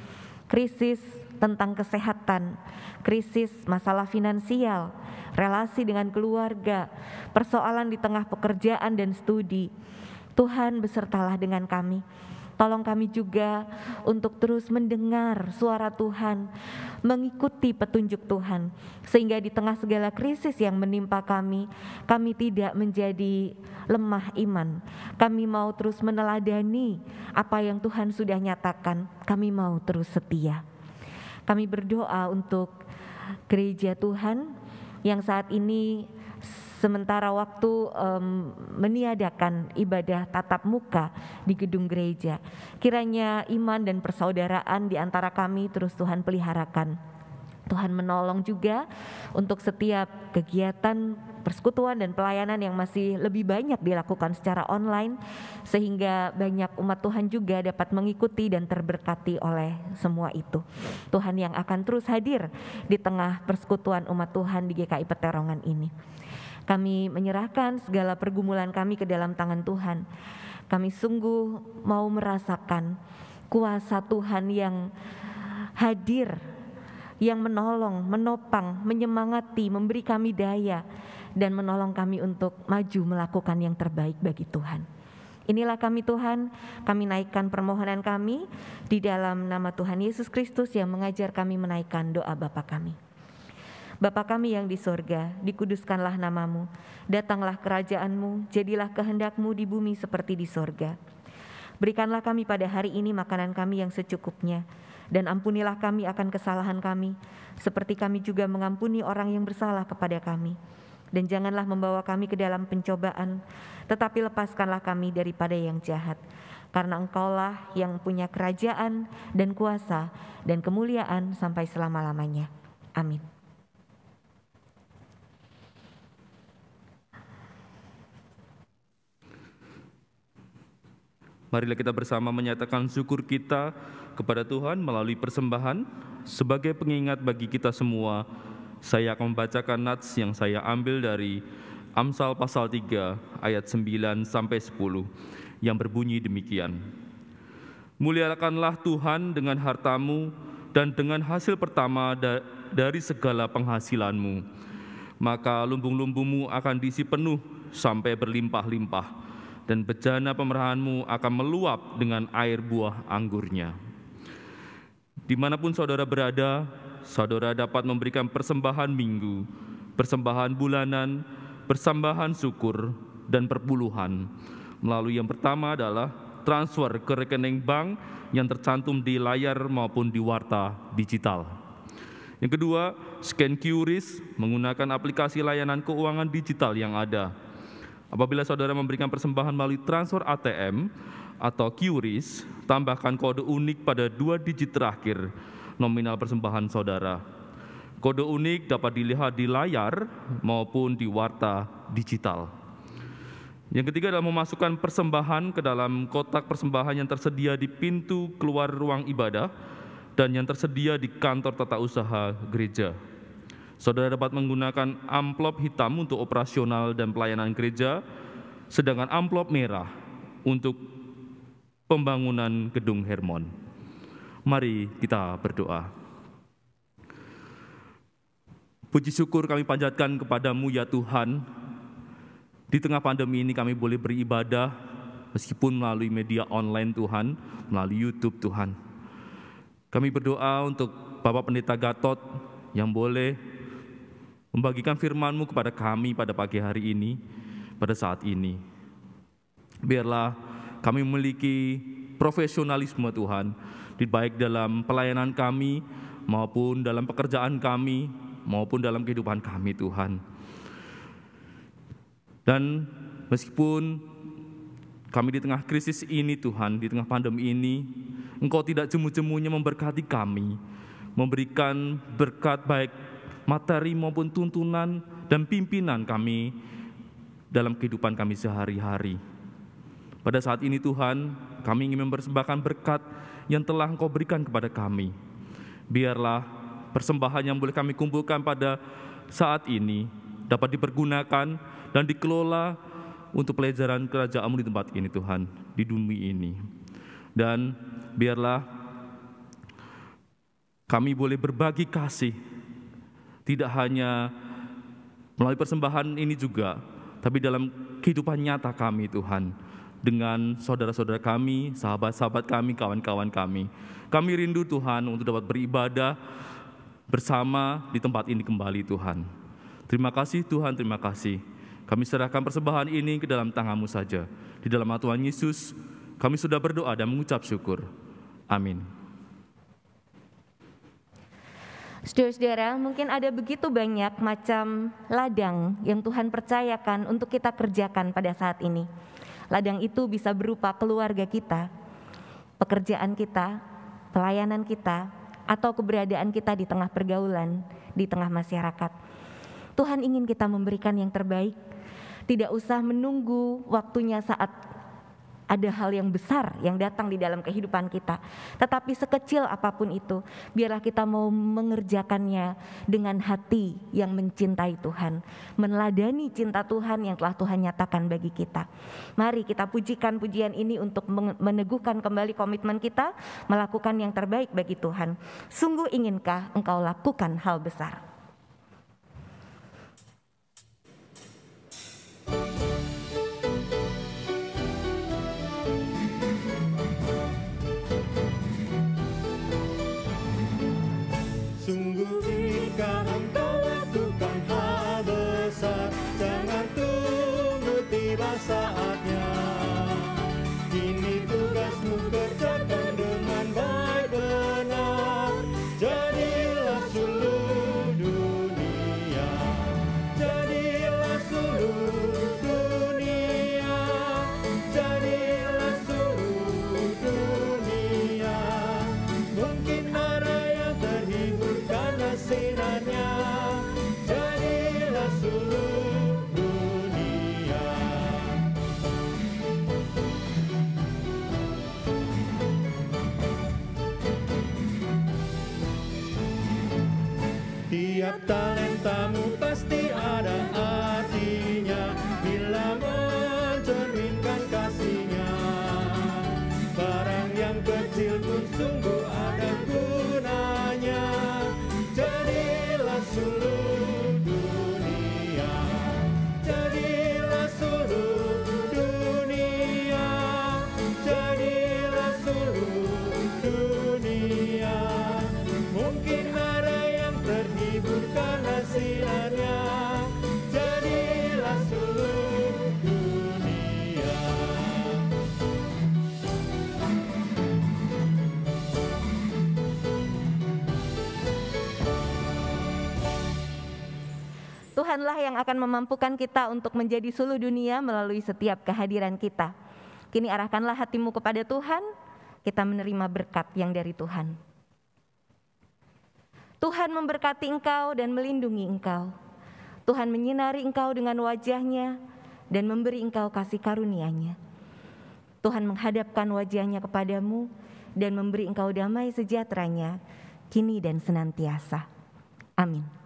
tentang kesehatan, krisis masalah finansial, relasi dengan keluarga, persoalan di tengah pekerjaan dan studi. Tuhan besertalah dengan kami. Tolong kami juga untuk terus mendengar suara Tuhan, mengikuti petunjuk Tuhan, sehingga di tengah segala krisis yang menimpa kami tidak menjadi lemah iman. Kami mau terus meneladani apa yang Tuhan sudah nyatakan, kami mau terus setia. Kami berdoa untuk gereja Tuhan yang saat ini sementara waktu meniadakan ibadah tatap muka di gedung gereja. Kiranya iman dan persaudaraan di antara kami terus Tuhan peliharakan. Tuhan menolong juga untuk setiap kegiatan persekutuan dan pelayanan yang masih lebih banyak dilakukan secara online, sehingga banyak umat Tuhan juga dapat mengikuti dan terberkati oleh semua itu. Tuhan yang akan terus hadir di tengah persekutuan umat Tuhan di GKI Peterongan ini. Kami menyerahkan segala pergumulan kami ke dalam tangan Tuhan. Kami sungguh mau merasakan kuasa Tuhan yang hadir yang menolong, menopang, menyemangati, memberi kami daya, dan menolong kami untuk maju melakukan yang terbaik bagi Tuhan. Inilah kami Tuhan, kami naikkan permohonan kami di dalam nama Tuhan Yesus Kristus yang mengajar kami menaikkan doa Bapa kami. Bapa kami yang di sorga, dikuduskanlah namamu, datanglah kerajaanmu, jadilah kehendakmu di bumi seperti di sorga. Berikanlah kami pada hari ini makanan kami yang secukupnya, dan ampunilah kami akan kesalahan kami, seperti kami juga mengampuni orang yang bersalah kepada kami. Dan janganlah membawa kami ke dalam pencobaan, tetapi lepaskanlah kami daripada yang jahat. Karena Engkaulah yang punya kerajaan dan kuasa dan kemuliaan sampai selama-lamanya. Amin. Marilah kita bersama menyatakan syukur kita kepada Tuhan melalui persembahan. Sebagai pengingat bagi kita semua, saya akan membacakan nats yang saya ambil dari Amsal pasal 3 ayat 9 sampai 10 yang berbunyi demikian. Muliakanlah Tuhan dengan hartamu dan dengan hasil pertama dari segala penghasilanmu. Maka lumbung-lumbungmu akan diisi penuh sampai berlimpah-limpah, dan bejana pemerahanmu akan meluap dengan air buah anggurnya. Dimanapun saudara berada, saudara dapat memberikan persembahan minggu, persembahan bulanan, persembahan syukur, dan perpuluhan. Melalui yang pertama adalah transfer ke rekening bank yang tercantum di layar maupun di warta digital. Yang kedua, scan QRIS menggunakan aplikasi layanan keuangan digital yang ada. Apabila saudara memberikan persembahan melalui transfer ATM atau QRIS, tambahkan kode unik pada 2 digit terakhir nominal persembahan saudara. Kode unik dapat dilihat di layar maupun di warta digital. Yang ketiga adalah memasukkan persembahan ke dalam kotak persembahan yang tersedia di pintu keluar ruang ibadah dan yang tersedia di kantor tata usaha gereja. Saudara dapat menggunakan amplop hitam untuk operasional dan pelayanan gereja, sedangkan amplop merah untuk pembangunan gedung Hermon. Mari kita berdoa. Puji syukur kami panjatkan kepadamu ya Tuhan. Di tengah pandemi ini kami boleh beribadah meskipun melalui media online Tuhan, melalui YouTube Tuhan. Kami berdoa untuk Bapak Pendeta Gatot yang boleh membagikan firman-Mu kepada kami pada pagi hari ini, pada saat ini. Biarlah kami memiliki profesionalisme Tuhan, baik dalam pelayanan kami, maupun dalam pekerjaan kami, maupun dalam kehidupan kami Tuhan. Dan meskipun kami di tengah krisis ini Tuhan, di tengah pandemi ini, Engkau tidak jemu-jemunya memberkati kami, memberikan berkat baik materi maupun tuntunan dan pimpinan kami dalam kehidupan kami sehari-hari. Pada saat ini Tuhan, kami ingin mempersembahkan berkat yang telah Engkau berikan kepada kami. Biarlah persembahan yang boleh kami kumpulkan pada saat ini dapat dipergunakan dan dikelola untuk pelajaran kerajaan-Mu di tempat ini Tuhan, di bumi ini. Dan biarlah kami boleh berbagi kasih, tidak hanya melalui persembahan ini juga, tapi dalam kehidupan nyata kami Tuhan, dengan saudara-saudara kami, sahabat-sahabat kami, kawan-kawan kami. Kami rindu Tuhan untuk dapat beribadah bersama di tempat ini kembali Tuhan. Terima kasih Tuhan, terima kasih. Kami serahkan persembahan ini ke dalam tangan-Mu saja. Di dalam nama Tuhan Yesus, kami sudah berdoa dan mengucap syukur. Amin. Saudara-saudara, mungkin ada begitu banyak macam ladang yang Tuhan percayakan untuk kita kerjakan pada saat ini. Ladang itu bisa berupa keluarga kita, pekerjaan kita, pelayanan kita, atau keberadaan kita di tengah pergaulan, di tengah masyarakat. Tuhan ingin kita memberikan yang terbaik, tidak usah menunggu waktunya saat ada hal yang besar yang datang di dalam kehidupan kita. Tetapi sekecil apapun itu, biarlah kita mau mengerjakannya dengan hati yang mencintai Tuhan, meneladani cinta Tuhan yang telah Tuhan nyatakan bagi kita. Mari kita pujikan pujian ini untuk meneguhkan kembali komitmen kita melakukan yang terbaik bagi Tuhan. Sungguh inginkah engkau lakukan hal besar? Sungguh jika engkau lakukan hal besar, jangan tunggu tiba saatnya. Kini tugasmu kerjakan dengan baik benar. Jadilah suluh dunia, jadilah suluh dunia, jadilah suluh dunia. Mungkin ada yang terhibur karena sinarnya, jadilah suluh dunia. Tiap talentamu pasti ada artinya bila mencerminkan kasihnya. Barang yang kecil pun sungguh ada gunanya. Jadilah suluh dunia, jadilah suluh dunia, jadilah suluh dunia. Mungkin ada yang terhibur karena sinarnya, jadilah suluh dunia. Tuhanlah yang akan memampukan kita untuk menjadi suluh dunia melalui setiap kehadiran kita. Kini arahkanlah hatimu kepada Tuhan, kita menerima berkat yang dari Tuhan. Tuhan memberkati engkau dan melindungi engkau. Tuhan menyinari engkau dengan wajah-Nya dan memberi engkau kasih karunia-Nya. Tuhan menghadapkan wajah-Nya kepadamu dan memberi engkau damai sejahtera-Nya, kini dan senantiasa. Amin.